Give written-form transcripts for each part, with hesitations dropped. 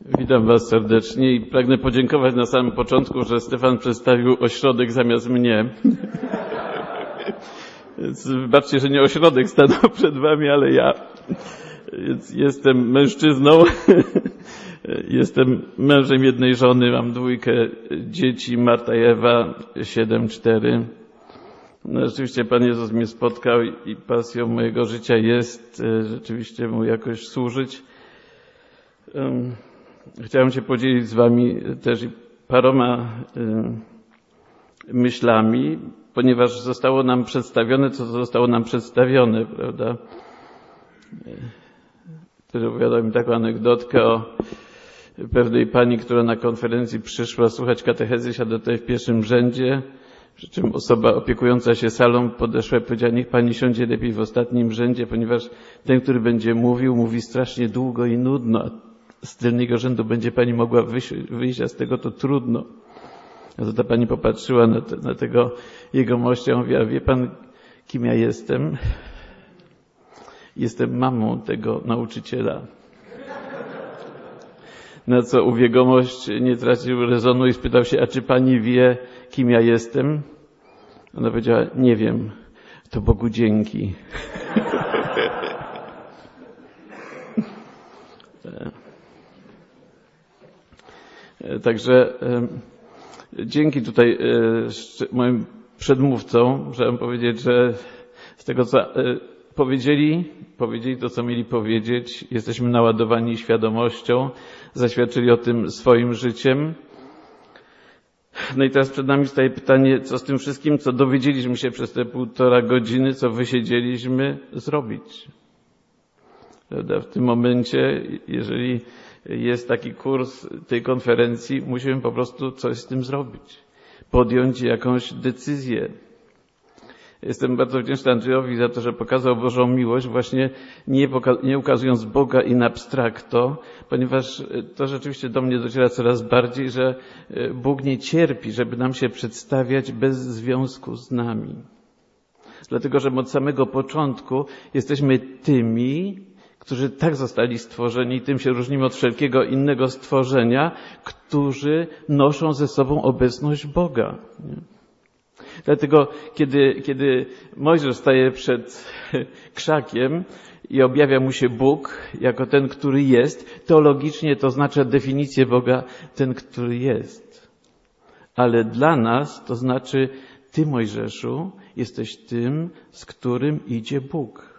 Witam Was serdecznie i pragnę podziękować na samym początku, że Stefan przedstawił ośrodek zamiast mnie. Więc wybaczcie, że nie ośrodek stanął przed Wami, ale ja. Więc jestem mężczyzną, jestem mężem jednej żony, mam 2 dzieci, Marta i Ewa, 7-4. No, rzeczywiście Pan Jezus mnie spotkał i pasją mojego życia jest rzeczywiście Mu jakoś służyć. Chciałem się podzielić z Wami też paroma myślami, ponieważ zostało nam przedstawione, co zostało nam przedstawione, prawda? Też opowiadał mi taką anegdotkę o pewnej pani, która na konferencji przyszła słuchać katechezy, siadła tutaj w pierwszym rzędzie, przy czym osoba opiekująca się salą podeszła i powiedziała: niech pani siądzie lepiej w ostatnim rzędzie, ponieważ ten, który będzie mówił, mówi strasznie długo i nudno, a z tylnego rzędu będzie pani mogła wyjść, a z tego to trudno. A to ta pani popatrzyła na tego jegomościa i mówiła: wie pan, kim ja jestem? Jestem mamą tego nauczyciela. Na co ów jegomość nie tracił rezonu i spytał się: a czy pani wie, kim ja jestem? Ona powiedziała: nie wiem, to Bogu dzięki. Także dzięki tutaj moim przedmówcom, chciałem powiedzieć, że z tego, co powiedzieli to, co mieli powiedzieć. Jesteśmy naładowani świadomością, zaświadczyli o tym swoim życiem. No i teraz przed nami staje pytanie, co z tym wszystkim, co dowiedzieliśmy się przez te 1,5 godziny, co wysiedzieliśmy, zrobić. Prawda? W tym momencie, jeżeli jest taki kurs tej konferencji, musimy po prostu coś z tym zrobić. Podjąć jakąś decyzję. Jestem bardzo wdzięczny Andrzejowi za to, że pokazał Bożą miłość, właśnie nie ukazując Boga in abstracto, ponieważ to rzeczywiście do mnie dociera coraz bardziej, że Bóg nie cierpi, żeby nam się przedstawiać bez związku z nami. Dlatego, że od samego początku jesteśmy tymi, którzy tak zostali stworzeni, tym się różnimy od wszelkiego innego stworzenia, którzy noszą ze sobą obecność Boga. Nie? Dlatego, kiedy Mojżesz staje przed krzakiem i objawia mu się Bóg jako ten, który jest, teologicznie to znaczy definicję Boga, ten, który jest. Ale dla nas to znaczy: ty, Mojżeszu, jesteś tym, z którym idzie Bóg.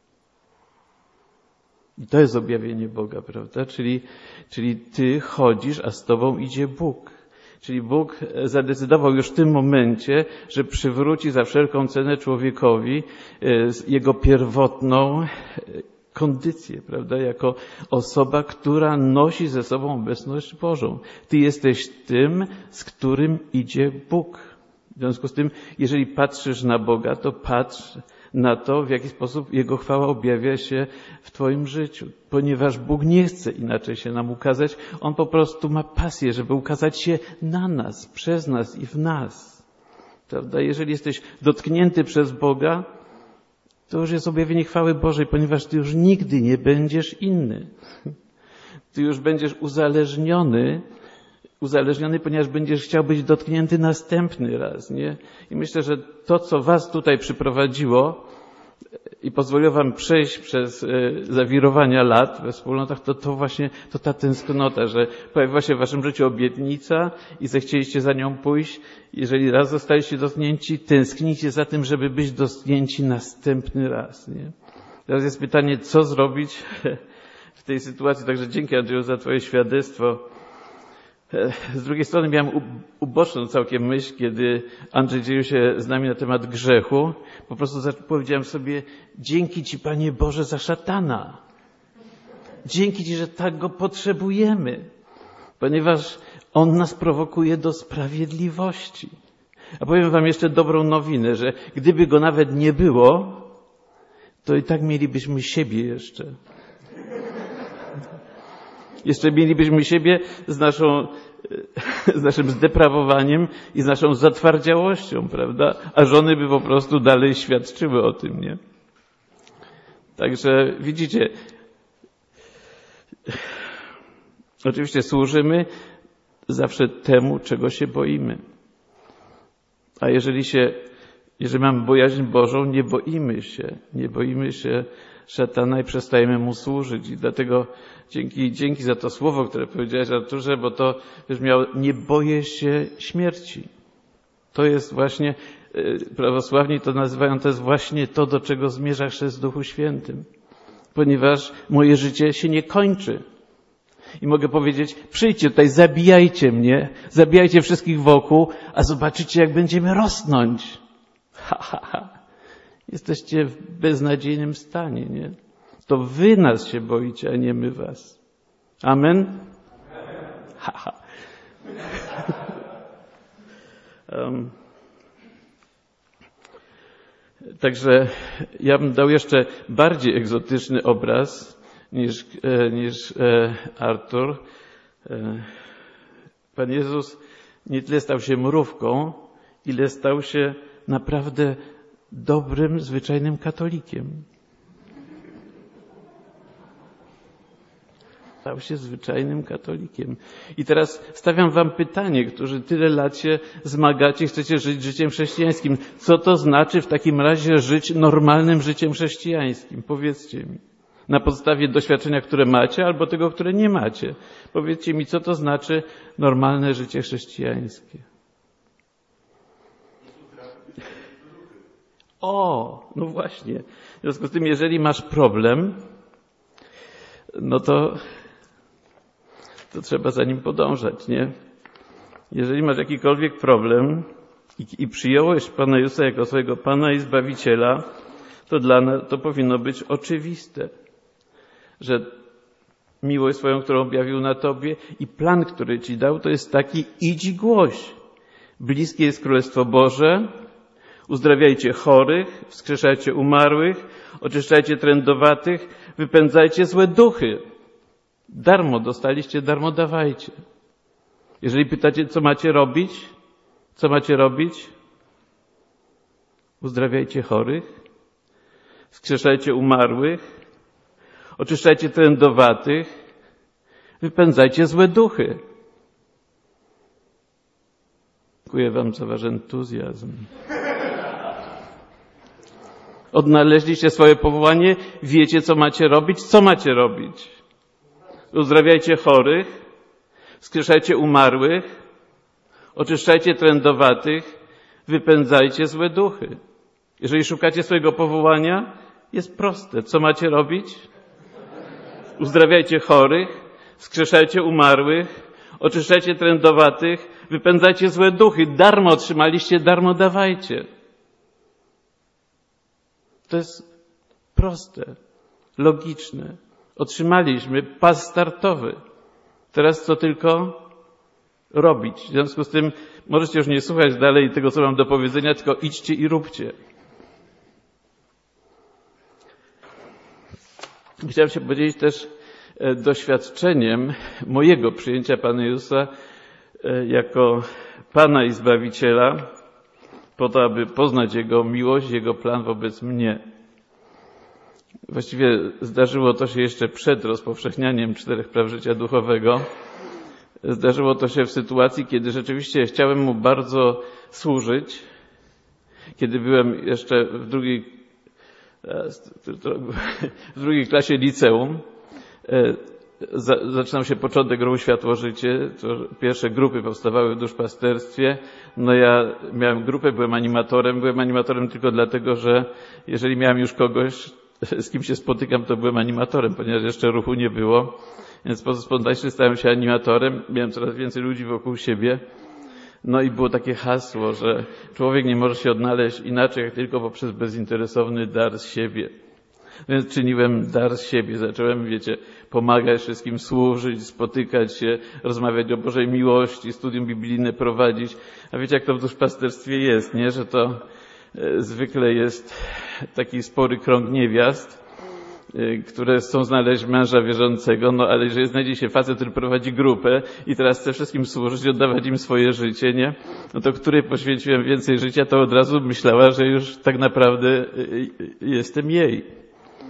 I to jest objawienie Boga, prawda? Czyli ty chodzisz, a z tobą idzie Bóg. Czyli Bóg zadecydował już w tym momencie, że przywróci za wszelką cenę człowiekowi jego pierwotną kondycję, prawda? Jako osoba, która nosi ze sobą obecność Bożą. Ty jesteś tym, z którym idzie Bóg. W związku z tym, jeżeli patrzysz na Boga, to patrz na to, w jaki sposób Jego chwała objawia się w twoim życiu. Ponieważ Bóg nie chce inaczej się nam ukazać, On po prostu ma pasję, żeby ukazać się na nas, przez nas i w nas. Prawda? Jeżeli jesteś dotknięty przez Boga, to już jest objawienie chwały Bożej, ponieważ ty już nigdy nie będziesz inny. Ty już będziesz uzależniony, ponieważ będziesz chciał być dotknięty następny raz, nie? I myślę, że to, co was tutaj przyprowadziło i pozwoliło wam przejść przez zawirowania lat we wspólnotach, to właśnie ta tęsknota, że pojawiła się w waszym życiu obietnica i zechcieliście za nią pójść. Jeżeli raz zostaliście dotknięci, tęsknicie za tym, żeby być dotknięci następny raz, nie? Teraz jest pytanie, co zrobić w tej sytuacji. Także dzięki, Andrzeju, za twoje świadectwo. Z drugiej strony miałem uboczną całkiem myśl, kiedy Andrzej dzielił się z nami na temat grzechu. Po prostu powiedziałem sobie: dzięki Ci, Panie Boże, za szatana. Dzięki Ci, że tak go potrzebujemy, ponieważ on nas prowokuje do sprawiedliwości. A powiem wam jeszcze dobrą nowinę, że gdyby go nawet nie było, to i tak mielibyśmy siebie jeszcze. Jeszcze mielibyśmy siebie z naszym zdeprawowaniem i z naszą zatwardziałością, prawda? A żony by po prostu dalej świadczyły o tym, nie? Także widzicie, Oczywiście służymy zawsze temu, czego się boimy. A jeżeli mamy bojaźń Bożą, nie boimy się szatana i przestajemy mu służyć. I dlatego dzięki za to słowo, które powiedziałeś, Arturze, bo to brzmiało: nie boję się śmierci. To jest właśnie, prawosławni to nazywają, to jest właśnie to, do czego zmierza chrzest w Duchu Świętym. Ponieważ moje życie się nie kończy. I mogę powiedzieć: przyjdźcie tutaj, zabijajcie mnie, zabijajcie wszystkich wokół, a zobaczycie, jak będziemy rosnąć. Jesteście w beznadziejnym stanie, nie? To wy nas się boicie, a nie my was. Amen? Także ja bym dał jeszcze bardziej egzotyczny obraz niż Artur. Pan Jezus nie tyle stał się mrówką, ile stał się naprawdę dobrym, zwyczajnym katolikiem. Stał się zwyczajnym katolikiem. I teraz stawiam wam pytanie, którzy tyle lat się zmagacie, chcecie żyć życiem chrześcijańskim. Co to znaczy w takim razie żyć normalnym życiem chrześcijańskim? Powiedzcie mi. Na podstawie doświadczenia, które macie, albo tego, które nie macie. Powiedzcie mi, co to znaczy normalne życie chrześcijańskie. No właśnie. W związku z tym, jeżeli masz problem, no to trzeba za nim podążać, nie? Jeżeli masz jakikolwiek problem i przyjąłeś Pana Jezusa jako swojego Pana i Zbawiciela, to powinno być oczywiste, że miłość swoją, którą objawił na tobie, i plan, który ci dał, to jest taki: idź i głoś. Bliskie jest Królestwo Boże, uzdrawiajcie chorych, wskrzeszajcie umarłych, oczyszczajcie trędowatych, wypędzajcie złe duchy. Darmo dostaliście, darmo dawajcie. Jeżeli pytacie, co macie robić? Uzdrawiajcie chorych, wskrzeszajcie umarłych, oczyszczajcie trędowatych, wypędzajcie złe duchy. Dziękuję wam za wasz entuzjazm. Odnaleźliście swoje powołanie, wiecie, co macie robić. Co macie robić? Uzdrawiajcie chorych, wskrzeszajcie umarłych, oczyszczajcie trędowatych, wypędzajcie złe duchy. Jeżeli szukacie swojego powołania, jest proste. Co macie robić? Uzdrawiajcie chorych, wskrzeszajcie umarłych, oczyszczajcie trędowatych, wypędzajcie złe duchy. Darmo otrzymaliście, darmo dawajcie. To jest proste, logiczne. Otrzymaliśmy pas startowy. Teraz co tylko robić. W związku z tym możecie już nie słuchać dalej tego, co mam do powiedzenia, tylko idźcie i róbcie. Chciałem się podzielić też doświadczeniem mojego przyjęcia Pana Jezusa jako Pana i Zbawiciela, po to, aby poznać Jego miłość, Jego plan wobec mnie. Właściwie zdarzyło to się jeszcze przed rozpowszechnianiem 4 praw życia duchowego. Zdarzyło to się w sytuacji, kiedy rzeczywiście chciałem Mu bardzo służyć. Kiedy byłem jeszcze w drugiej klasie liceum, zaczynał się początek ruchu Światło-Życie. To pierwsze grupy powstawały w duszpasterstwie. No ja miałem grupę, byłem animatorem tylko dlatego, że jeżeli miałem już kogoś, z kim się spotykam, to byłem animatorem, ponieważ jeszcze ruchu nie było. Więc w sposób spontaniczny stałem się animatorem. Miałem coraz więcej ludzi wokół siebie. No i było takie hasło, że człowiek nie może się odnaleźć inaczej, jak tylko poprzez bezinteresowny dar z siebie. Więc czyniłem dar z siebie. Zacząłem, pomagać wszystkim, służyć, spotykać się, rozmawiać o Bożej miłości, studium biblijne prowadzić. A wiecie, jak to w duszpasterstwie jest, nie? Że to zwykle jest taki spory krąg niewiast, które chcą znaleźć męża wierzącego, no ale jeżeli znajdzie się facet, który prowadzi grupę i teraz chce wszystkim służyć, oddawać im swoje życie, nie? No to której poświęciłem więcej życia, to od razu myślała, że już tak naprawdę jestem jej.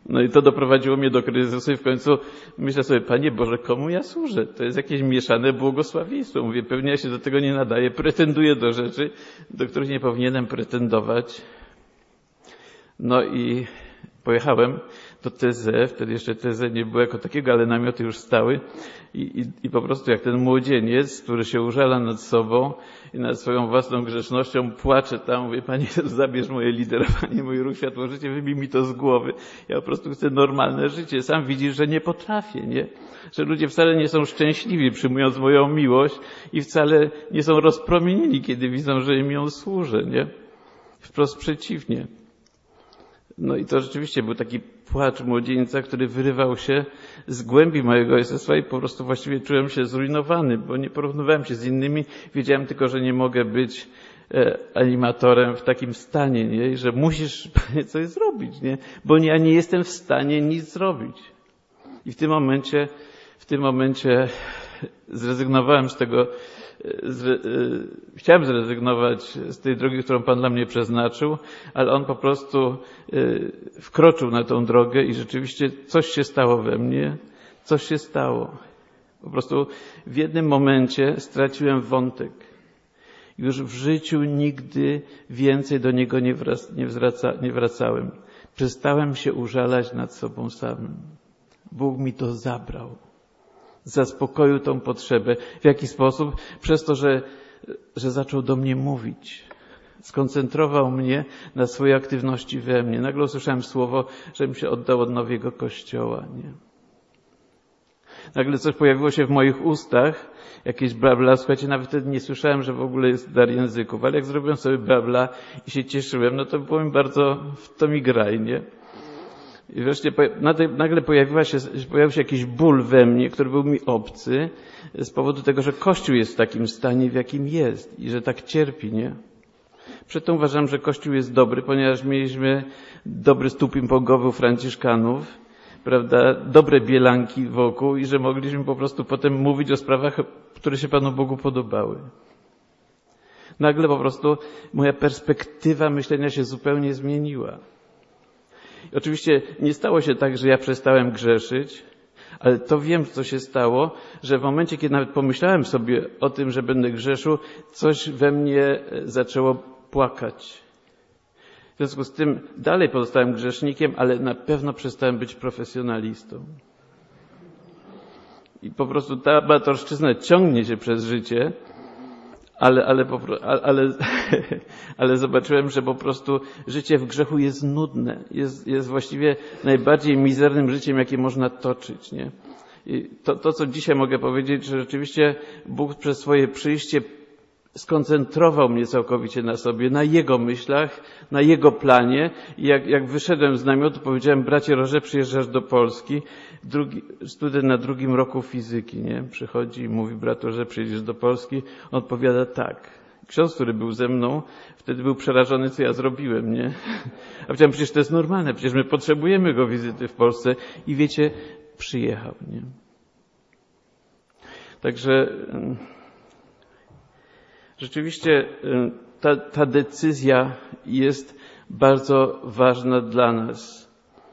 No i to doprowadziło mnie do kryzysu i w końcu myślę sobie, Panie Boże, komu ja służę? To jest jakieś mieszane błogosławieństwo. Mówię, pewnie ja się do tego nie nadaję. Pretenduję do rzeczy, do których nie powinienem pretendować. No i pojechałem do TZ, wtedy jeszcze TZ nie było jako takiego, ale namioty już stały i po prostu jak ten młodzieniec, który się użala nad sobą i nad swoją własną grzesznością, płacze tam, mówi, Panie, zabierz moje liderowanie, mój ruch Światło Życie, wybij mi to z głowy. Ja po prostu chcę normalne życie. Sam widzisz, że nie potrafię, nie? Że ludzie wcale nie są szczęśliwi, przyjmując moją miłość i wcale nie są rozpromienieni, kiedy widzą, że im ją służę, nie? Wprost przeciwnie. No i to rzeczywiście był taki płacz młodzieńca, który wyrywał się z głębi mojego jestestwa i po prostu właściwie czułem się zrujnowany, bo nie porównywałem się z innymi. Wiedziałem tylko, że nie mogę być animatorem w takim stanie, nie? I że musisz coś zrobić, nie? Bo ja nie jestem w stanie nic zrobić. I w tym momencie zrezygnowałem z tego, chciałem zrezygnować z tej drogi, którą Pan dla mnie przeznaczył, ale On po prostu wkroczył na tą drogę i rzeczywiście coś się stało we mnie, coś się stało. Po prostu w jednym momencie straciłem wątek. Już w życiu nigdy więcej do niego nie wracałem. Przestałem się użalać nad sobą samym. Bóg mi to zabrał. Zaspokoił tą potrzebę. W jaki sposób? Przez to, że zaczął do mnie mówić. Skoncentrował mnie na swojej aktywności we mnie. Nagle usłyszałem słowo, żebym się oddał odnowie Kościoła. Nie? Nagle coś pojawiło się w moich ustach, jakieś blabla. Słuchajcie, nawet wtedy nie słyszałem, że w ogóle jest dar języków, ale jak zrobiłem sobie blabla i się cieszyłem, no to było mi bardzo, to mi graj, nie? I wreszcie nagle pojawił się jakiś ból we mnie, który był mi obcy, z powodu tego, że Kościół jest w takim stanie, w jakim jest i że tak cierpi, nie? Przedtem uważam, że Kościół jest dobry, ponieważ mieliśmy dobry stół ping-pongowy u Franciszkanów, prawda, dobre bielanki wokół i że mogliśmy po prostu potem mówić o sprawach, które się Panu Bogu podobały. Nagle po prostu moja perspektywa myślenia się zupełnie zmieniła. I oczywiście nie stało się tak, że ja przestałem grzeszyć, ale to wiem, co się stało, że w momencie, kiedy nawet pomyślałem sobie o tym, że będę grzeszył, coś we mnie zaczęło płakać. W związku z tym dalej pozostałem grzesznikiem, ale na pewno przestałem być profesjonalistą. I po prostu ta amatorszczyzna ciągnie się przez życie, ale zobaczyłem, że po prostu życie w grzechu jest nudne. Jest właściwie najbardziej mizernym życiem, jakie można toczyć, nie? I to, co dzisiaj mogę powiedzieć, że rzeczywiście Bóg przez swoje przyjście skoncentrował mnie całkowicie na sobie, na Jego myślach, na Jego planie. I jak wyszedłem z namiotu, powiedziałem, bracie Roże, przyjeżdżasz do Polski. Student na 2. roku fizyki, nie? Przychodzi i mówi, brat Roże, przyjedziesz do Polski. On odpowiada tak. Ksiądz, który był ze mną, wtedy był przerażony, co ja zrobiłem, nie? A powiedziałem, przecież to jest normalne, przecież my potrzebujemy go wizyty w Polsce. I wiecie, przyjechał, nie? Także rzeczywiście ta decyzja jest bardzo ważna dla nas.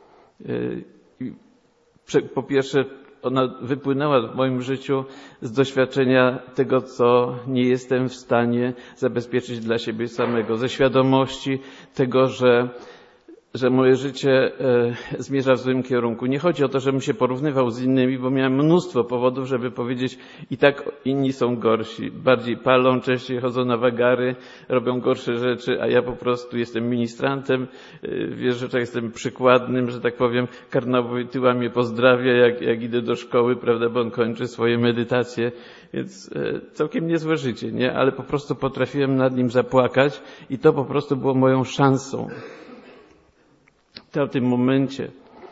Po pierwsze, ona wypłynęła w moim życiu z doświadczenia tego, co nie jestem w stanie zabezpieczyć dla siebie samego, ze świadomości tego, że moje życie zmierza w złym kierunku. Nie chodzi o to, żebym się porównywał z innymi, bo miałem mnóstwo powodów, żeby powiedzieć, i tak inni są gorsi. Bardziej palą, częściej chodzą na wagary, robią gorsze rzeczy, a ja po prostu jestem ministrantem. Wiesz, że tak jestem przykładnym, że tak powiem. Kardynał Wojtyła mnie pozdrawia, jak idę do szkoły, prawda, bo on kończy swoje medytacje. Więc całkiem niezłe życie, nie? Ale po prostu potrafiłem nad nim zapłakać i to po prostu było moją szansą. W tym momencie.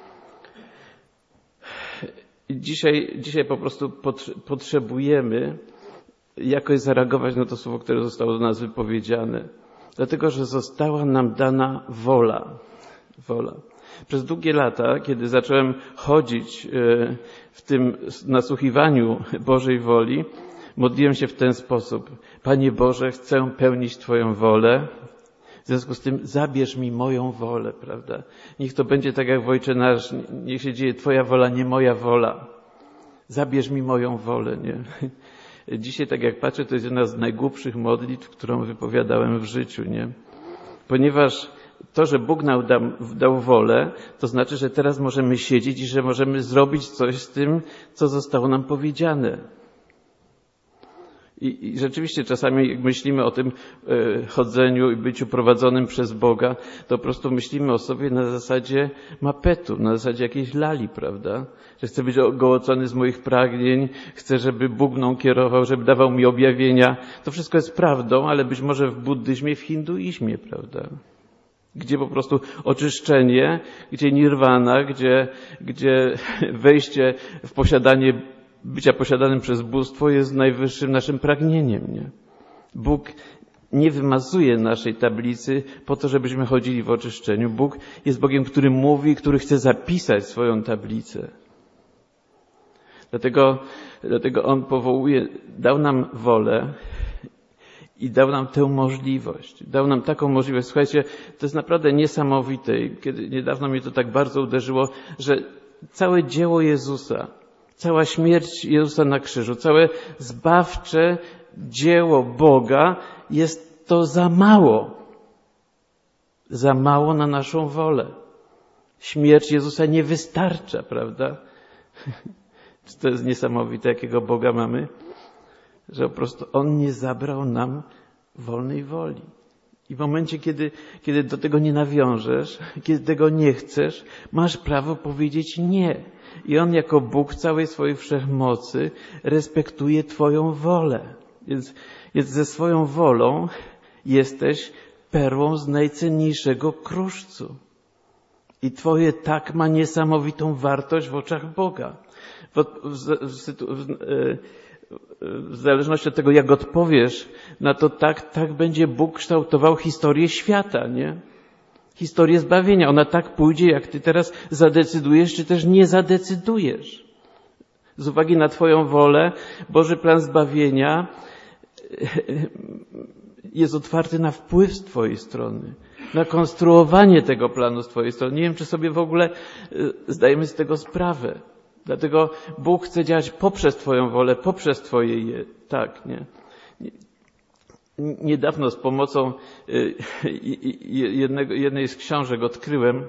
Dzisiaj po prostu potrzebujemy jakoś zareagować na to słowo, które zostało do nas wypowiedziane. Dlatego, że została nam dana wola. Przez długie lata, kiedy zacząłem chodzić w tym nasłuchiwaniu Bożej woli, modliłem się w ten sposób. Panie Boże, chcę pełnić Twoją wolę. związku z tym zabierz mi moją wolę, prawda? Niech to będzie tak jak w Ojcze Nasz, niech się dzieje Twoja wola, nie moja wola. Zabierz mi moją wolę, nie? Dzisiaj, tak jak patrzę, to jest jedna z najgłupszych modlitw, którą wypowiadałem w życiu, nie? Ponieważ to, że Bóg nam dał wolę, to znaczy, że teraz możemy siedzieć i że możemy zrobić coś z tym, co zostało nam powiedziane. I rzeczywiście czasami jak myślimy o tym chodzeniu i byciu prowadzonym przez Boga, to po prostu myślimy o sobie na zasadzie mapetu, na zasadzie jakiejś lali, prawda? Że chcę być ogołocony z moich pragnień, chcę, żeby Bóg mną kierował, żeby dawał mi objawienia. To wszystko jest prawdą, ale być może w buddyzmie, w hinduizmie, prawda? Gdzie po prostu oczyszczenie, gdzie nirwana, gdzie wejście w posiadanie, bycia posiadanym przez bóstwo jest najwyższym naszym pragnieniem, nie? Bóg nie wymazuje naszej tablicy po to, żebyśmy chodzili w oczyszczeniu. Bóg jest Bogiem, który mówi, który chce zapisać swoją tablicę. Dlatego On dał nam wolę i dał nam tę możliwość. Dał nam taką możliwość. Słuchajcie, to jest naprawdę niesamowite. Kiedy niedawno mnie to tak bardzo uderzyło, że całe dzieło Jezusa, cała śmierć Jezusa na krzyżu, całe zbawcze dzieło Boga jest to za mało. Za mało na naszą wolę. Śmierć Jezusa nie wystarcza, prawda? Czy to jest niesamowite, jakiego Boga mamy? Że po prostu On nie zabrał nam wolnej woli. I w momencie, kiedy do tego nie nawiążesz, kiedy tego nie chcesz, masz prawo powiedzieć nie. I On jako Bóg w całej swojej wszechmocy respektuje Twoją wolę. Więc ze swoją wolą jesteś perłą z najcenniejszego kruszcu. I Twoje tak ma niesamowitą wartość w oczach Boga. W zależności od tego, jak odpowiesz na to tak będzie Bóg kształtował historię świata, nie? Historię zbawienia. Ona tak pójdzie, jak ty teraz zadecydujesz, czy też nie zadecydujesz. Z uwagi na Twoją wolę, Boży plan zbawienia jest otwarty na wpływ z Twojej strony, na konstruowanie tego planu z Twojej strony. Nie wiem, czy sobie w ogóle zdajemy z tego sprawę. Dlatego Bóg chce działać poprzez Twoją wolę, poprzez Twoje tak, nie? Niedawno z pomocą jednej z książek odkryłem,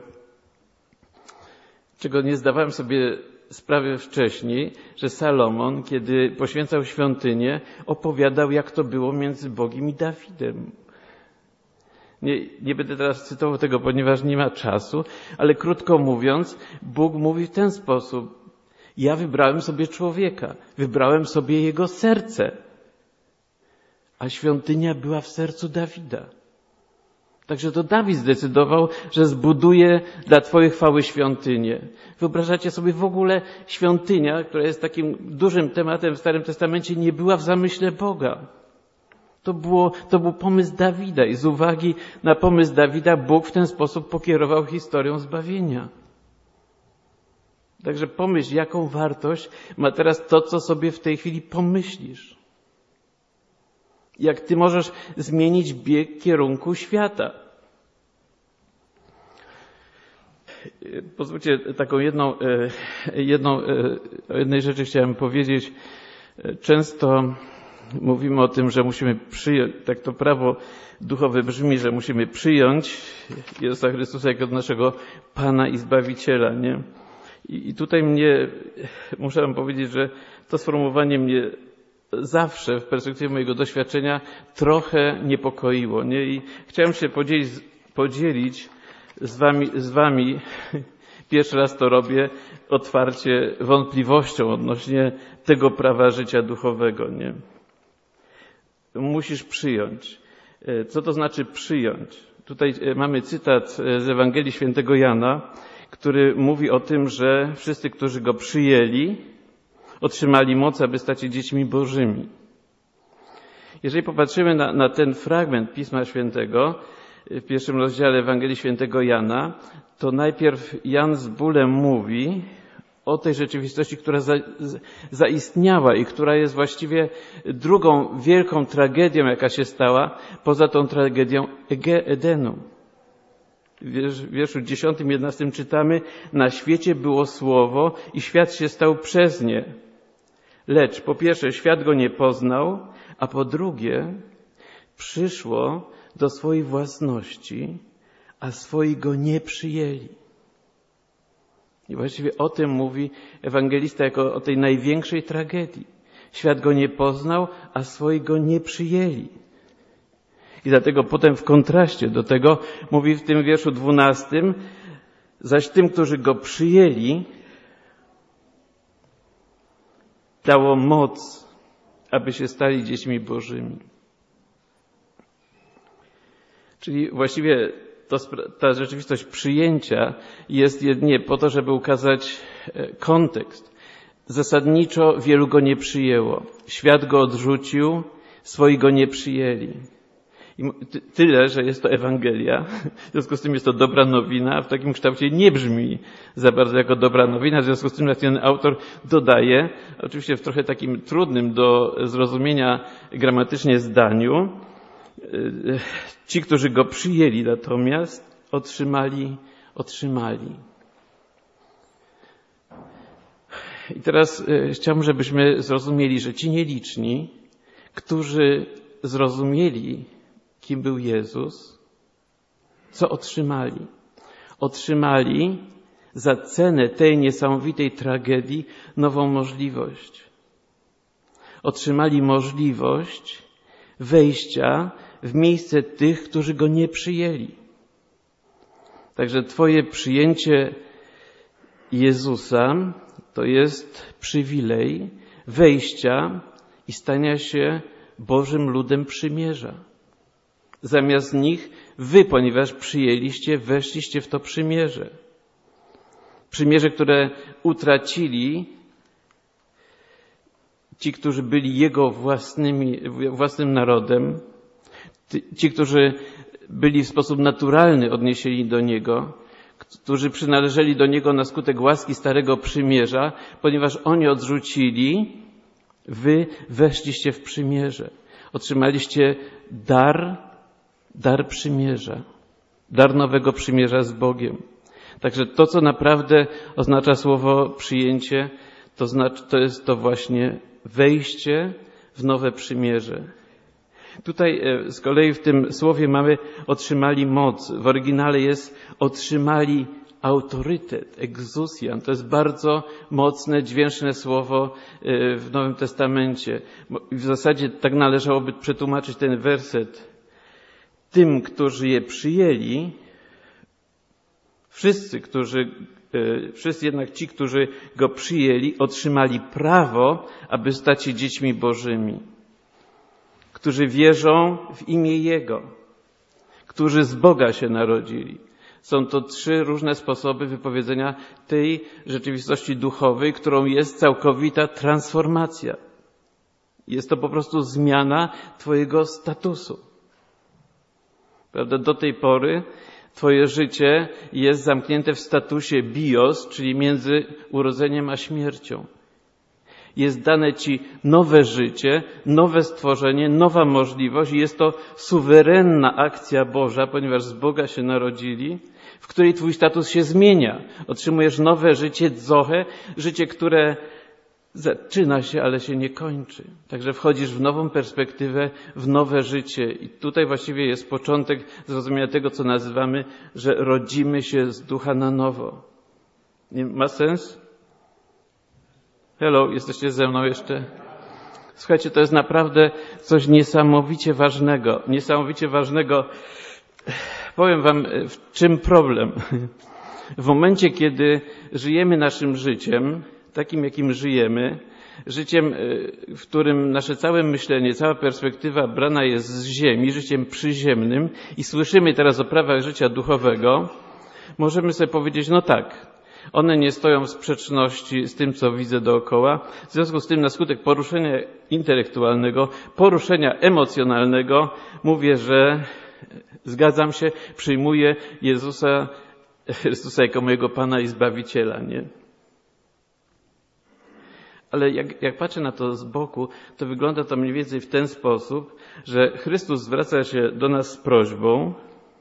czego nie zdawałem sobie sprawy wcześniej, że Salomon, kiedy poświęcał świątynię, opowiadał, jak to było między Bogiem i Dawidem. Nie będę teraz cytował tego, ponieważ nie ma czasu, ale krótko mówiąc, Bóg mówi w ten sposób. Ja wybrałem sobie człowieka, wybrałem sobie jego serce, a świątynia była w sercu Dawida. Także to Dawid zdecydował, że zbuduje dla Twojej chwały świątynię. Wyobrażacie sobie w ogóle świątynia, która jest takim dużym tematem w Starym Testamencie, nie była w zamyśle Boga. To był pomysł Dawida i z uwagi na pomysł Dawida Bóg w ten sposób pokierował historią zbawienia. Także pomyśl, jaką wartość ma teraz to, co sobie w tej chwili pomyślisz. Jak ty możesz zmienić bieg kierunku świata. Pozwólcie, taką o jednej rzeczy chciałem powiedzieć. Często mówimy o tym, że musimy przyjąć, tak to prawo duchowe brzmi, że musimy przyjąć Jezusa Chrystusa jako naszego Pana i Zbawiciela, nie? I tutaj muszę wam powiedzieć, że to sformułowanie mnie zawsze w perspektywie mojego doświadczenia trochę niepokoiło, nie? I chciałem się podzielić z wami, pierwszy raz to robię, otwarcie wątpliwością odnośnie tego prawa życia duchowego, nie? Musisz przyjąć. Co to znaczy przyjąć? Tutaj mamy cytat z Ewangelii Świętego Jana, który mówi o tym, że wszyscy, którzy Go przyjęli, otrzymali moc, aby stać się dziećmi Bożymi. Jeżeli popatrzymy na ten fragment Pisma Świętego w pierwszym rozdziale Ewangelii Świętego Jana, to najpierw Jan z bólem mówi o tej rzeczywistości, która zaistniała i która jest właściwie drugą wielką tragedią, jaka się stała, poza tą tragedią Edenu. W wierszu 10-11 czytamy: na świecie było słowo i świat się stał przez nie. Lecz po pierwsze świat go nie poznał, a po drugie przyszło do swojej własności, a swoi go nie przyjęli. I właściwie o tym mówi ewangelista jako o tej największej tragedii. Świat go nie poznał, a swoi go nie przyjęli. I dlatego potem w kontraście do tego mówi w tym wierszu 12: zaś tym, którzy go przyjęli, dało moc, aby się stali dziećmi Bożymi. Czyli właściwie ta rzeczywistość przyjęcia jest jedynie po to, żeby ukazać kontekst. Zasadniczo wielu go nie przyjęło. Świat go odrzucił, swoi go nie przyjęli. I tyle, że jest to Ewangelia, w związku z tym jest to dobra nowina, a w takim kształcie nie brzmi za bardzo jako dobra nowina, w związku z tym ten autor dodaje, oczywiście w trochę takim trudnym do zrozumienia gramatycznie zdaniu: ci, którzy go przyjęli, natomiast otrzymali. I teraz chciałbym, żebyśmy zrozumieli, że ci nieliczni, którzy zrozumieli, kim był Jezus, co otrzymali? Otrzymali za cenę tej niesamowitej tragedii nową możliwość. Otrzymali możliwość wejścia w miejsce tych, którzy go nie przyjęli. Także twoje przyjęcie Jezusa to jest przywilej wejścia i stania się Bożym ludem przymierza. Zamiast nich wy, ponieważ przyjęliście, weszliście w to przymierze. Przymierze, które utracili ci, którzy byli Jego własnym narodem, ci, którzy byli w sposób naturalny odniesieni do Niego, którzy przynależeli do Niego na skutek łaski Starego Przymierza, ponieważ oni odrzucili, wy weszliście w przymierze. Otrzymaliście dar przymierza, dar nowego przymierza z Bogiem. Także to, co naprawdę oznacza słowo przyjęcie, to jest to właśnie wejście w nowe przymierze. Tutaj z kolei w tym słowie mamy otrzymali moc. W oryginale jest otrzymali autorytet, exousian. To jest bardzo mocne, dźwięczne słowo w Nowym Testamencie. W zasadzie tak należałoby przetłumaczyć ten werset. Tym, którzy je przyjęli, wszyscy jednak ci, którzy go przyjęli, otrzymali prawo, aby stać się dziećmi Bożymi. Którzy wierzą w imię Jego, którzy z Boga się narodzili. Są to 3 różne sposoby wypowiedzenia tej rzeczywistości duchowej, którą jest całkowita transformacja. Jest to po prostu zmiana twojego statusu. Prawda? Do tej pory twoje życie jest zamknięte w statusie bios, czyli między urodzeniem a śmiercią. Jest dane ci nowe życie, nowe stworzenie, nowa możliwość i jest to suwerenna akcja Boża, ponieważ z Boga się narodzili, w której twój status się zmienia. Otrzymujesz nowe życie, zochę, życie, które zaczyna się, ale się nie kończy. Także wchodzisz w nową perspektywę, w nowe życie. I tutaj właściwie jest początek zrozumienia tego, co nazywamy, że rodzimy się z ducha na nowo. Nie ma sens? Hello, jesteście ze mną jeszcze? Słuchajcie, to jest naprawdę coś niesamowicie ważnego. Niesamowicie ważnego. Powiem wam, w czym problem. W momencie, kiedy żyjemy naszym życiem, takim jakim żyjemy, życiem, w którym nasze całe myślenie, cała perspektywa brana jest z ziemi, życiem przyziemnym i słyszymy teraz o prawach życia duchowego, możemy sobie powiedzieć, no tak, one nie stoją w sprzeczności z tym, co widzę dookoła. W związku z tym na skutek poruszenia intelektualnego, poruszenia emocjonalnego mówię, że zgadzam się, przyjmuję Jezusa jako mojego Pana i Zbawiciela, nie? Ale jak patrzę na to z boku, to wygląda to mniej więcej w ten sposób, że Chrystus zwraca się do nas z prośbą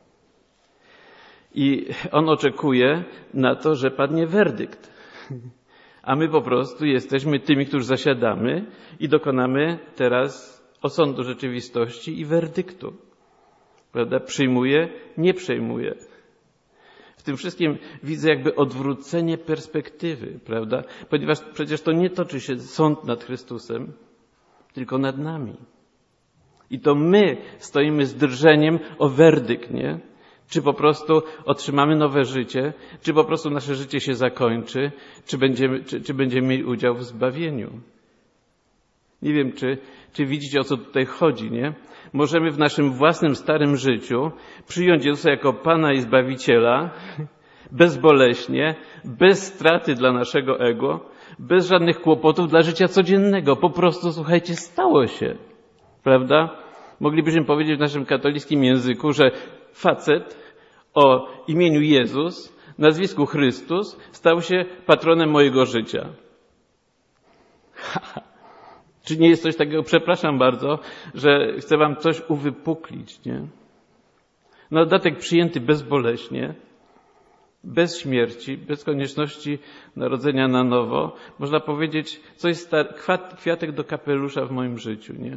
i On oczekuje na to, że padnie werdykt. A my po prostu jesteśmy tymi, którzy zasiadamy i dokonamy teraz osądu rzeczywistości i werdyktu. Prawda? Przyjmuje, nie przejmuje. W tym wszystkim widzę jakby odwrócenie perspektywy, prawda? Ponieważ przecież to nie toczy się sąd nad Chrystusem, tylko nad nami. I to my stoimy z drżeniem o werdykt, nie? Czy po prostu otrzymamy nowe życie, czy po prostu nasze życie się zakończy, czy będziemy mieli udział w zbawieniu. Nie wiem, czy widzicie, o co tutaj chodzi, nie? Możemy w naszym własnym starym życiu przyjąć Jezusa jako Pana i Zbawiciela bezboleśnie, bez straty dla naszego ego, bez żadnych kłopotów dla życia codziennego. Po prostu, słuchajcie, stało się. Prawda? Moglibyśmy powiedzieć w naszym katolickim języku, że facet o imieniu Jezus, nazwisku Chrystus, stał się patronem mojego życia. Czy nie jest coś takiego, przepraszam bardzo, że chcę wam coś uwypuklić, nie? Na dodatek przyjęty bezboleśnie, bez śmierci, bez konieczności narodzenia na nowo. Można powiedzieć, coś kwiatek do kapelusza w moim życiu, nie?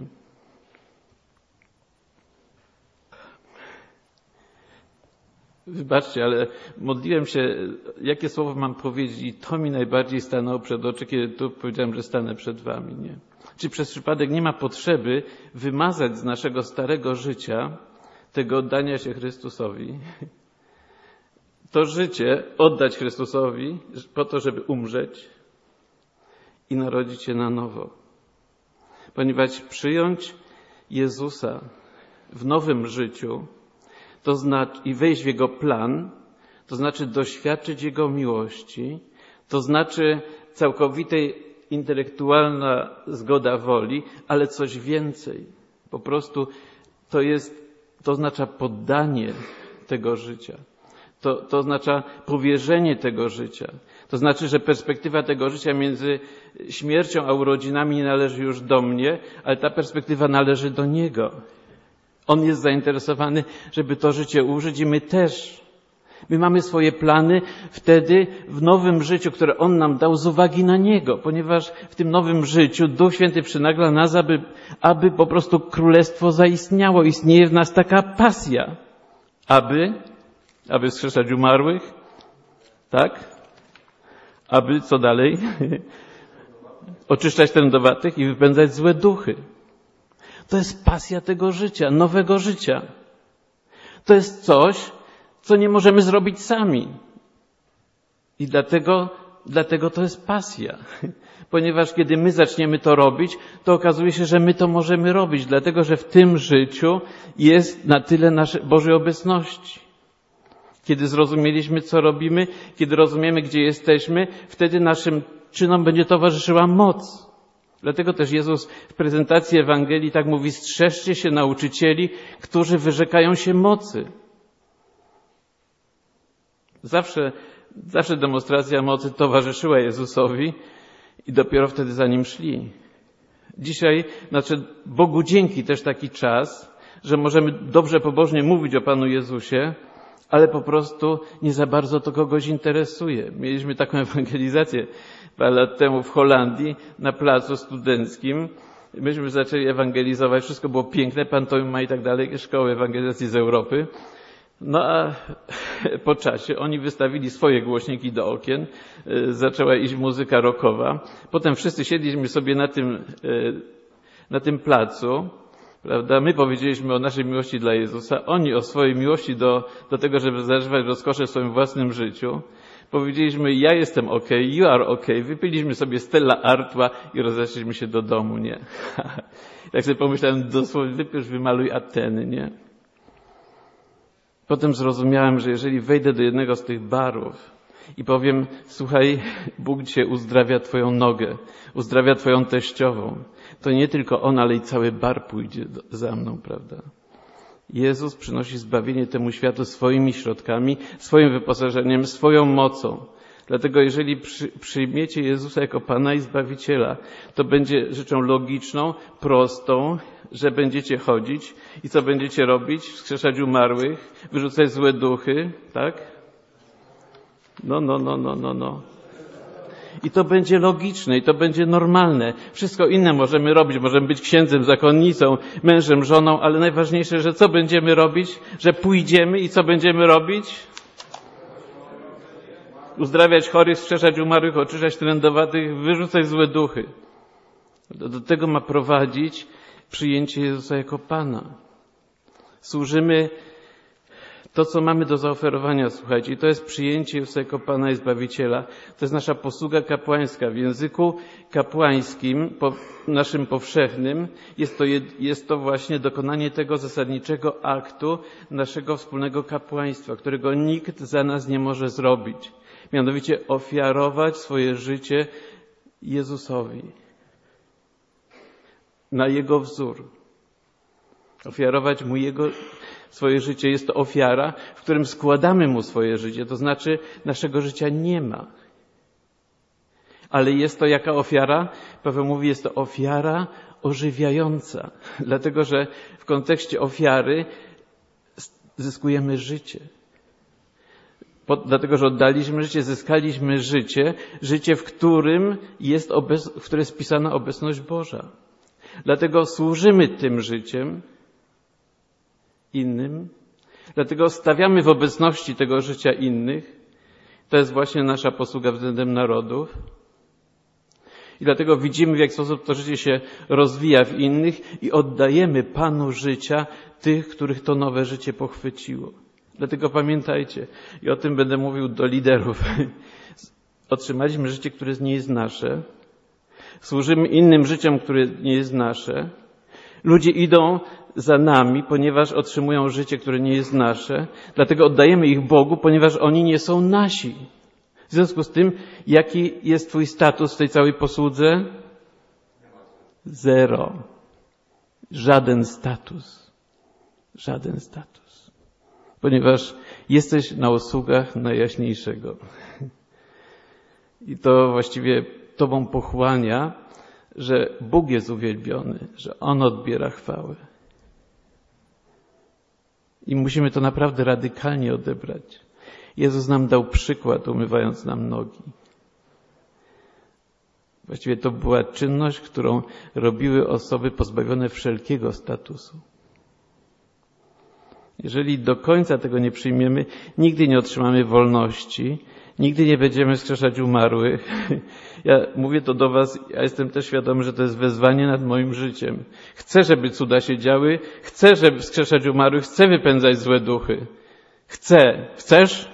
Wybaczcie, ale modliłem się, jakie słowo mam powiedzieć i to mi najbardziej stanęło przed oczy, kiedy tu powiedziałem, że stanę przed wami, nie? Czy przez przypadek nie ma potrzeby wymazać z naszego starego życia tego oddania się Chrystusowi? To życie oddać Chrystusowi po to, żeby umrzeć i narodzić się na nowo. Ponieważ przyjąć Jezusa w nowym życiu, to znaczy i wejść w Jego plan, to znaczy doświadczyć Jego miłości, to znaczy całkowitej intelektualna zgoda woli, ale coś więcej. Po prostu to oznacza poddanie tego życia. To oznacza powierzenie tego życia. To znaczy, że perspektywa tego życia między śmiercią a urodzinami nie należy już do mnie, ale ta perspektywa należy do Niego. On jest zainteresowany, żeby to życie użyć i my też. My mamy swoje plany wtedy w nowym życiu, które On nam dał z uwagi na Niego, ponieważ w tym nowym życiu Duch Święty przynagla nas, aby po prostu królestwo zaistniało. Istnieje w nas taka pasja, aby wskrzeszać umarłych, tak? Aby, co dalej? Oczyszczać trędowatych i wypędzać złe duchy. To jest pasja tego życia, nowego życia. To jest coś, co nie możemy zrobić sami. I dlatego to jest pasja. Ponieważ kiedy my zaczniemy to robić, to okazuje się, że my to możemy robić, dlatego że w tym życiu jest na tyle naszej Bożej obecności. Kiedy zrozumieliśmy, co robimy, kiedy rozumiemy, gdzie jesteśmy, wtedy naszym czynom będzie towarzyszyła moc. Dlatego też Jezus w prezentacji Ewangelii tak mówi: strzeżcie się nauczycieli, którzy wyrzekają się mocy. Zawsze demonstracja mocy towarzyszyła Jezusowi i dopiero wtedy za Nim szli. Dzisiaj nadszedł Bogu dzięki też taki czas, że możemy dobrze, pobożnie mówić o Panu Jezusie, ale po prostu nie za bardzo to kogoś interesuje. Mieliśmy taką ewangelizację parę lat temu w Holandii na placu studenckim. Myśmy zaczęli ewangelizować, wszystko było piękne, pantomima i tak dalej, szkoły ewangelizacji z Europy. No a po czasie oni wystawili swoje głośniki do okien, zaczęła iść muzyka rockowa. Potem wszyscy siedliśmy sobie na tym placu, prawda? My powiedzieliśmy o naszej miłości dla Jezusa, oni o swojej miłości do tego, żeby zażywać rozkosze w swoim własnym życiu. Powiedzieliśmy: ja jestem okej, you are okej. Wypiliśmy sobie Stella Artois i rozeszliśmy się do domu, nie? Tak sobie pomyślałem, dosłownie wypisz, wymaluj Ateny, nie? Potem zrozumiałem, że jeżeli wejdę do jednego z tych barów i powiem: słuchaj, Bóg dzisiaj uzdrawia twoją nogę, uzdrawia twoją teściową, to nie tylko on, ale i cały bar pójdzie za mną, prawda? Jezus przynosi zbawienie temu światu swoimi środkami, swoim wyposażeniem, swoją mocą. Dlatego jeżeli przyjmiecie Jezusa jako Pana i Zbawiciela, to będzie rzeczą logiczną, prostą, że będziecie chodzić i co będziecie robić? Wskrzeszać umarłych, wyrzucać złe duchy, tak? No. I to będzie logiczne i to będzie normalne. Wszystko inne możemy robić. Możemy być księdzem, zakonnicą, mężem, żoną, ale najważniejsze, że co będziemy robić? Że pójdziemy i co będziemy robić? Uzdrawiać chorych, wskrzeszać umarłych, oczyszczać trędowatych, wyrzucać złe duchy. Do tego ma prowadzić przyjęcie Jezusa jako Pana. Służymy to, co mamy do zaoferowania, słuchajcie, i to jest przyjęcie Jezusa jako Pana i Zbawiciela. To jest nasza posługa kapłańska. W języku kapłańskim, naszym powszechnym, jest to właśnie dokonanie tego zasadniczego aktu naszego wspólnego kapłaństwa, którego nikt za nas nie może zrobić. Mianowicie ofiarować swoje życie Jezusowi. Na Jego wzór. Ofiarować Mu swoje życie. Jest to ofiara, w którym składamy Mu swoje życie. To znaczy naszego życia nie ma. Ale jest to jaka ofiara? Paweł mówi, jest to ofiara ożywiająca. Dlatego, że w kontekście ofiary zyskujemy życie. Dlatego, że oddaliśmy życie, zyskaliśmy życie, w którym jest wpisana obecność Boża. Dlatego służymy tym życiem innym. Dlatego stawiamy w obecności tego życia innych. To jest właśnie nasza posługa względem narodów. I dlatego widzimy, w jaki sposób to życie się rozwija w innych i oddajemy Panu życia tych, których to nowe życie pochwyciło. Dlatego pamiętajcie, i o tym będę mówił do liderów. Otrzymaliśmy życie, które nie jest nasze. Służymy innym życiom, które nie jest nasze. Ludzie idą za nami, ponieważ otrzymują życie, które nie jest nasze. Dlatego oddajemy ich Bogu, ponieważ oni nie są nasi. W związku z tym, jaki jest Twój status w tej całej posłudze? Zero. Żaden status. Żaden status. Ponieważ jesteś na usługach Najjaśniejszego. I to właściwie Tobą pochłania, że Bóg jest uwielbiony, że On odbiera chwałę. I musimy to naprawdę radykalnie odebrać. Jezus nam dał przykład, umywając nam nogi. Właściwie to była czynność, którą robiły osoby pozbawione wszelkiego statusu. Jeżeli do końca tego nie przyjmiemy, nigdy nie otrzymamy wolności, nigdy nie będziemy wskrzeszać umarłych. Ja mówię to do Was, ja jestem też świadomy, że to jest wezwanie nad moim życiem. Chcę, żeby cuda się działy, chcę, żeby wskrzeszać umarłych, chcę wypędzać złe duchy. Chcę. Chcesz?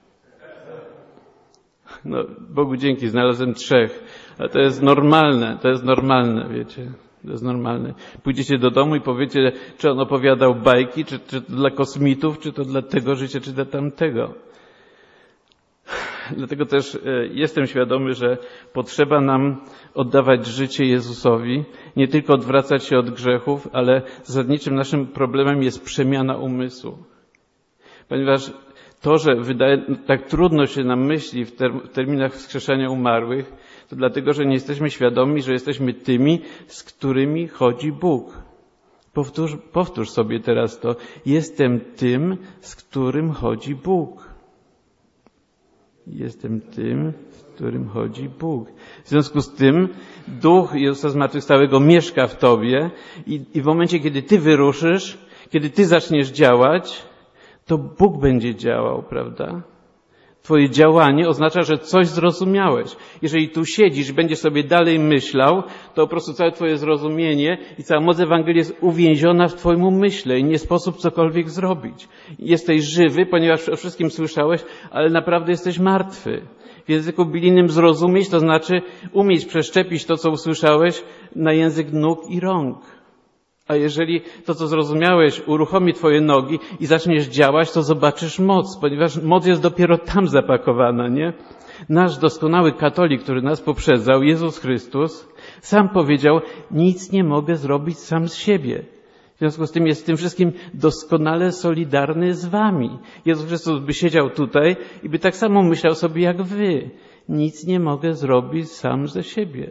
No, Bogu dzięki, znalazłem 3. Ale to jest normalne, wiecie. To jest normalne. Pójdziecie do domu i powiecie, czy on opowiadał bajki, czy to dla kosmitów, czy to dla tego życia, czy dla tamtego. Dlatego też jestem świadomy, że potrzeba nam oddawać życie Jezusowi, nie tylko odwracać się od grzechów, ale zasadniczym naszym problemem jest przemiana umysłu. Ponieważ to, że tak trudno się nam myśli w terminach wskrzeszania umarłych, to dlatego, że nie jesteśmy świadomi, że jesteśmy tymi, z którymi chodzi Bóg. Powtórz sobie teraz to. Jestem tym, z którym chodzi Bóg. Jestem tym, z którym chodzi Bóg. W związku z tym Duch Jezusa Zmartwychwstałego mieszka w Tobie i w momencie, kiedy Ty wyruszysz, kiedy Ty zaczniesz działać, to Bóg będzie działał, prawda? Twoje działanie oznacza, że coś zrozumiałeś. Jeżeli tu siedzisz i będziesz sobie dalej myślał, to po prostu całe Twoje zrozumienie i cała moc Ewangelii jest uwięziona w Twoim umyśle i nie sposób cokolwiek zrobić. Jesteś żywy, ponieważ o wszystkim słyszałeś, ale naprawdę jesteś martwy. W języku biblijnym zrozumieć to znaczy umieć przeszczepić to, co usłyszałeś, na język nóg i rąk. A jeżeli to, co zrozumiałeś, uruchomi Twoje nogi i zaczniesz działać, to zobaczysz moc, ponieważ moc jest dopiero tam zapakowana, nie? Nasz doskonały katolik, który nas poprzedzał, Jezus Chrystus, sam powiedział, nic nie mogę zrobić sam z siebie. W związku z tym jest z tym wszystkim doskonale solidarny z wami. Jezus Chrystus by siedział tutaj i by tak samo myślał sobie jak wy. Nic nie mogę zrobić sam ze siebie.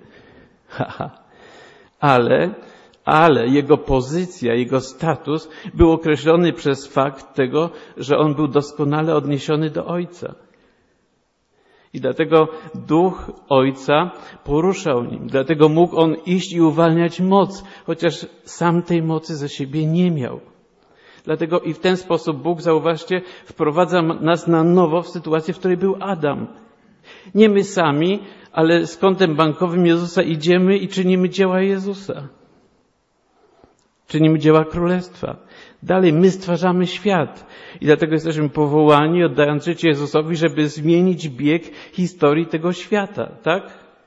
Ale jego pozycja, jego status był określony przez fakt tego, że on był doskonale odniesiony do Ojca. I dlatego Duch Ojca poruszał nim. Dlatego mógł on iść i uwalniać moc, chociaż sam tej mocy ze siebie nie miał. Dlatego i w ten sposób Bóg, zauważcie, wprowadza nas na nowo w sytuację, w której był Adam. Nie my sami, ale z kontem bankowym Jezusa idziemy i czynimy dzieła Jezusa. Czynimy dzieła Królestwa. Dalej my stwarzamy świat. I dlatego jesteśmy powołani, oddając życie Jezusowi, żeby zmienić bieg historii tego świata. Tak?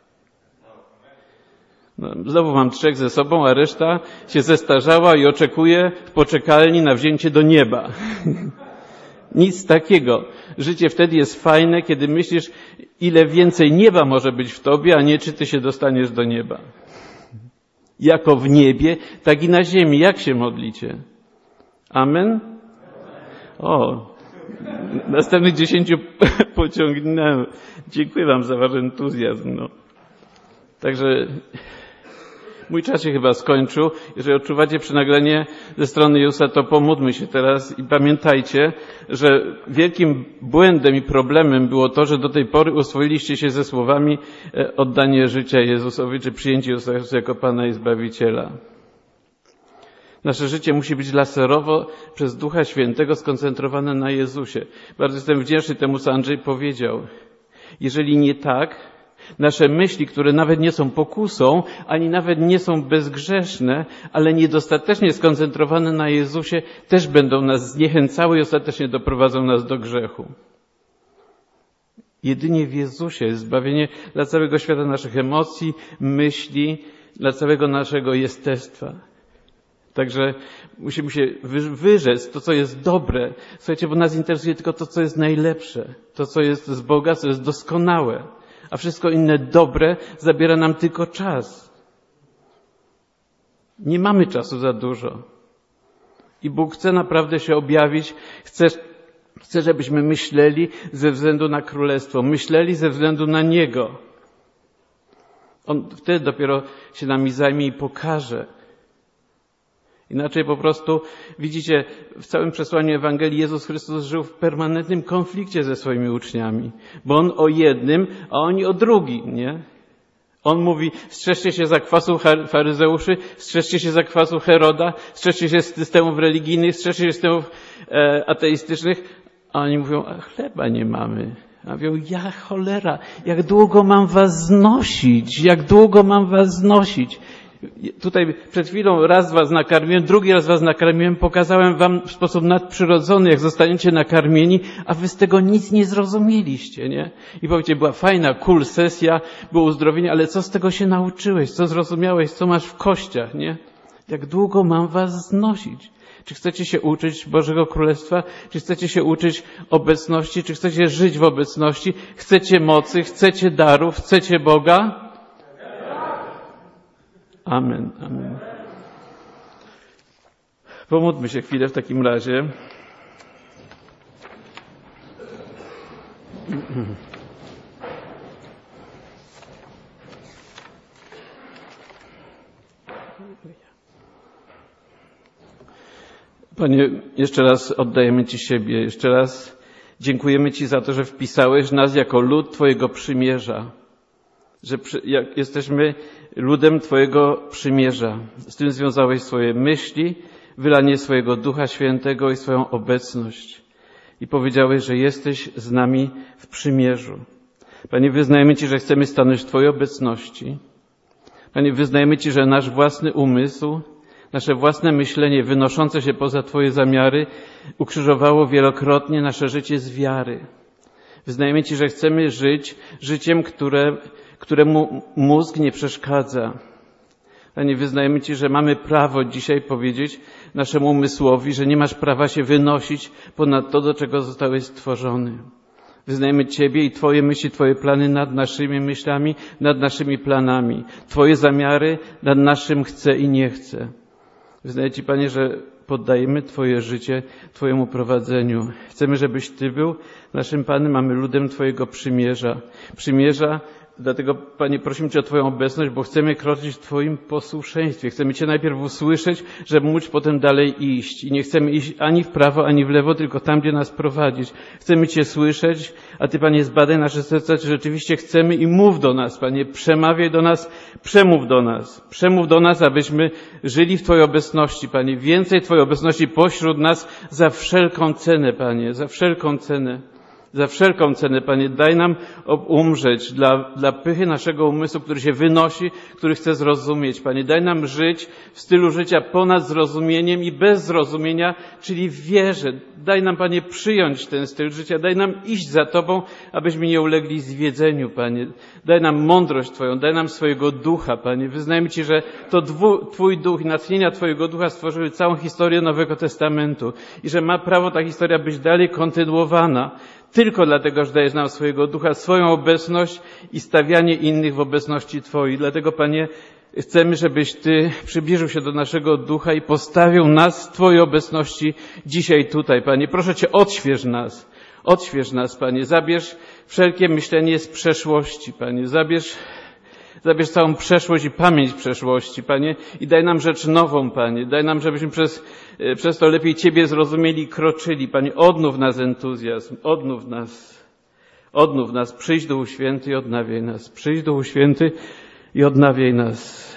No, znowu mam 3 ze sobą, a reszta się zestarzała i oczekuje w poczekalni na wzięcie do nieba. Nic takiego. Życie wtedy jest fajne, kiedy myślisz, ile więcej nieba może być w tobie, a nie czy ty się dostaniesz do nieba. Jako w niebie, tak i na ziemi. Jak się modlicie? Amen? O, następnych 10 pociągnąłem. Dziękuję wam za wasz entuzjazm. No. Także mój czas się chyba skończył. Jeżeli odczuwacie przynaglenie ze strony Jezusa, to pomódlmy się teraz i pamiętajcie, że wielkim błędem i problemem było to, że do tej pory oswoiliście się ze słowami oddanie życia Jezusowi, czy przyjęcie Jezusa jako Pana i Zbawiciela. Nasze życie musi być laserowo przez Ducha Świętego skoncentrowane na Jezusie. Bardzo jestem wdzięczny temu, co Andrzej powiedział. Jeżeli nie tak, nasze myśli, które nawet nie są pokusą, ani nawet nie są bezgrzeszne, ale niedostatecznie skoncentrowane na Jezusie, też będą nas zniechęcały i ostatecznie doprowadzą nas do grzechu. Jedynie w Jezusie jest zbawienie dla całego świata naszych emocji, myśli, dla całego naszego jestestwa. Także musimy się wyrzec to, co jest dobre. Słuchajcie, bo nas interesuje tylko to, co jest najlepsze. To, co jest z Boga, co jest doskonałe. A wszystko inne dobre zabiera nam tylko czas. Nie mamy czasu za dużo. I Bóg chce naprawdę się objawić. Chce, żebyśmy myśleli ze względu na Królestwo. Myśleli ze względu na Niego. On wtedy dopiero się nami zajmie i pokaże. Inaczej po prostu, widzicie, w całym przesłaniu Ewangelii Jezus Chrystus żył w permanentnym konflikcie ze swoimi uczniami. Bo On o jednym, a oni o drugim, nie? On mówi, strzeżcie się zakwasu faryzeuszy, strzeżcie się zakwasu Heroda, strzeżcie się systemów religijnych, strzeżcie się systemów ateistycznych. A oni mówią, a chleba nie mamy. A mówią, ja cholera, jak długo mam was znosić? Jak długo mam was znosić? Tutaj przed chwilą raz was nakarmiłem, drugi raz was nakarmiłem, pokazałem wam w sposób nadprzyrodzony, jak zostaniecie nakarmieni, a wy z tego nic nie zrozumieliście, nie? I powiecie, była fajna, cool sesja, było uzdrowienie, ale co z tego się nauczyłeś? Co zrozumiałeś? Co masz w kościach, nie? Jak długo mam was znosić? Czy chcecie się uczyć Bożego Królestwa? Czy chcecie się uczyć obecności? Czy chcecie żyć w obecności? Chcecie mocy? Chcecie darów? Chcecie Boga? Amen, amen. Pomódlmy się chwilę w takim razie. Panie, jeszcze raz oddajemy Ci siebie, jeszcze raz dziękujemy Ci za to, że wpisałeś nas jako lud Twojego przymierza, że jesteśmy ludem Twojego przymierza. Z tym związałeś swoje myśli, wylanie swojego Ducha Świętego i swoją obecność. I powiedziałeś, że jesteś z nami w przymierzu. Panie, wyznajemy Ci, że chcemy stanąć w Twojej obecności. Panie, wyznajemy Ci, że nasz własny umysł, nasze własne myślenie wynoszące się poza Twoje zamiary ukrzyżowało wielokrotnie nasze życie z wiary. Wyznajemy Ci, że chcemy żyć życiem, któremu mózg nie przeszkadza. Panie, wyznajemy Ci, że mamy prawo dzisiaj powiedzieć naszemu umysłowi, że nie masz prawa się wynosić ponad to, do czego zostałeś stworzony. Wyznajemy Ciebie i Twoje myśli, Twoje plany nad naszymi myślami, nad naszymi planami. Twoje zamiary nad naszym chcę i nie chcę. Wyznaję Ci, Panie, że poddajemy Twoje życie Twojemu prowadzeniu. Chcemy, żebyś Ty był naszym Panem, mamy ludem Twojego przymierza. Dlatego, Panie, prosimy Cię o Twoją obecność, bo chcemy kroczyć w Twoim posłuszeństwie. Chcemy Cię najpierw usłyszeć, żeby móc potem dalej iść. I nie chcemy iść ani w prawo, ani w lewo, tylko tam, gdzie nas prowadzić. Chcemy Cię słyszeć, a Ty, Panie, zbadaj nasze serca, czy rzeczywiście chcemy i mów do nas, Panie. Przemawiaj do nas, przemów do nas. Przemów do nas, abyśmy żyli w Twojej obecności, Panie. Więcej Twojej obecności pośród nas za wszelką cenę, Panie, za wszelką cenę. Za wszelką cenę, Panie, daj nam umrzeć dla pychy naszego umysłu, który się wynosi, który chce zrozumieć. Panie, daj nam żyć w stylu życia ponad zrozumieniem i bez zrozumienia, czyli w wierze. Daj nam, Panie, przyjąć ten styl życia. Daj nam iść za Tobą, abyśmy nie ulegli zwiedzeniu, Panie. Daj nam mądrość Twoją, daj nam swojego ducha, Panie. Wyznajmy Ci, że to Twój duch i natchnienia Twojego ducha stworzyły całą historię Nowego Testamentu i że ma prawo ta historia być dalej kontynuowana. Tylko dlatego, że dajesz nam swojego ducha, swoją obecność i stawianie innych w obecności Twojej. Dlatego, Panie, chcemy, żebyś Ty przybliżył się do naszego ducha i postawił nas w Twojej obecności dzisiaj tutaj, Panie. Proszę Cię, odśwież nas, Panie. Zabierz wszelkie myślenie z przeszłości, Panie. Zabierz całą przeszłość i pamięć przeszłości, Panie, i daj nam rzecz nową, Panie. Daj nam, żebyśmy przez to lepiej Ciebie zrozumieli i kroczyli, Panie. Odnów nas entuzjazm, odnów nas. Przyjdź Duchu Święty i odnawiaj nas. Przyjdź Duchu Święty i odnawiaj nas.